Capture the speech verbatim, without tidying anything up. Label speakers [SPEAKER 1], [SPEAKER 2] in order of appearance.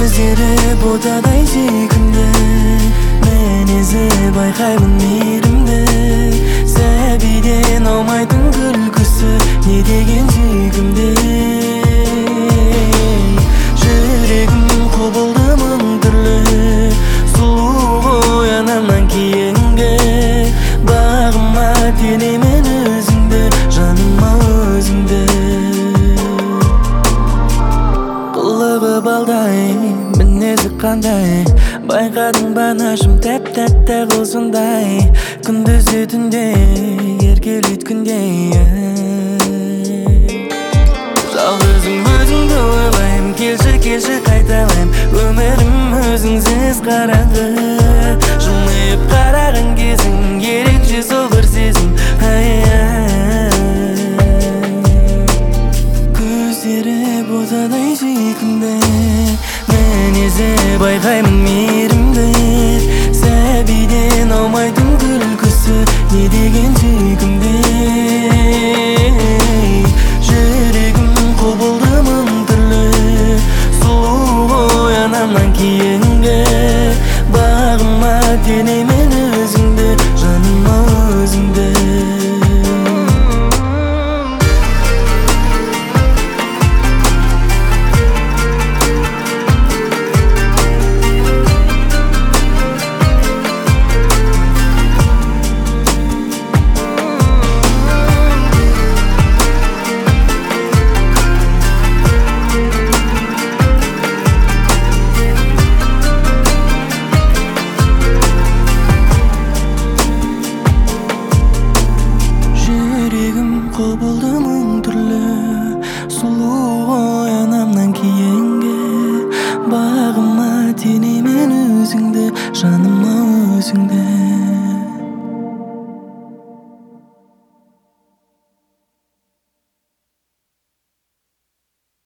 [SPEAKER 1] көздері ботадай сүйкімді, мен ізі байқаймын мейірімді. Сәбиден аумайтын күлкісі, не деген сүйкімді. Жүрегім құбылды мың түрлі, сұлу ғой анамнан кейінгі. Бағыма телеймін өзіңді, жаныма өзіңді. Қылығы балдай, мінезі қандай, байқадың ба нашым тәп-тәтті қылсындай. Күндізі түнде еркелейді күндей. Жалғызым өзіңді ойлайым, келші келші қайталайым. Өмірім өзіңсіз қараңғы, жымиып қараған кезің ерекше сол бір сезім. Көздері ботадай сүйкімді, мінезі байқаймын мейірімді. Сәбиден аумайтын күлкісі, не деген сүйкімді.